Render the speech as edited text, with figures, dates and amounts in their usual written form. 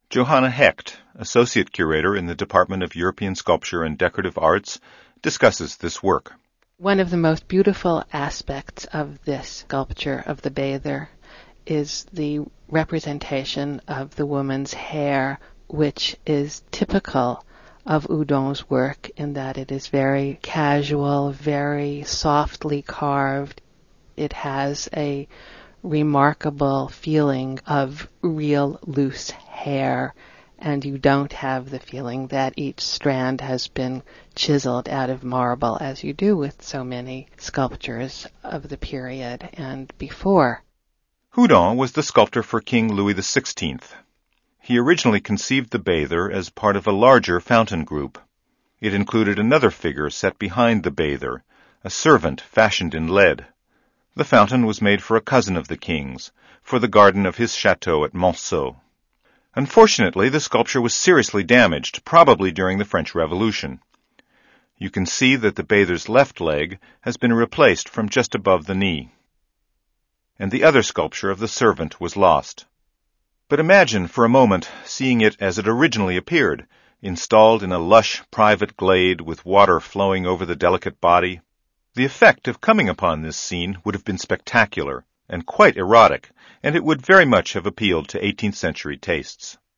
Johanna Hecht, Associate Curator in the Department of European Sculpture and Decorative Arts, discusses this work. One of the most beautiful aspects of this sculpture of the bather is the representation of the woman's hair, which is typical of Houdon's work in that it is very casual, very softly carved. It has a remarkable feeling of real loose hair, and you don't have the feeling that each strand has been chiseled out of marble as you do with so many sculptures of the period and before. Houdon was the sculptor for King Louis XVI. He originally conceived the bather as part of a larger fountain group. It included another figure set behind the bather, a servant fashioned in lead. The fountain was made for a cousin of the king's, for the garden of his chateau at Monceau. Unfortunately, the sculpture was seriously damaged, probably during the French Revolution. You can see that the bather's left leg has been replaced from just above the knee, and the other sculpture of the servant was lost. But imagine for a moment seeing it as it originally appeared, installed in a lush private glade with water flowing over the delicate body. The effect of coming upon this scene would have been spectacular and quite erotic, and it would very much have appealed to 18th century tastes.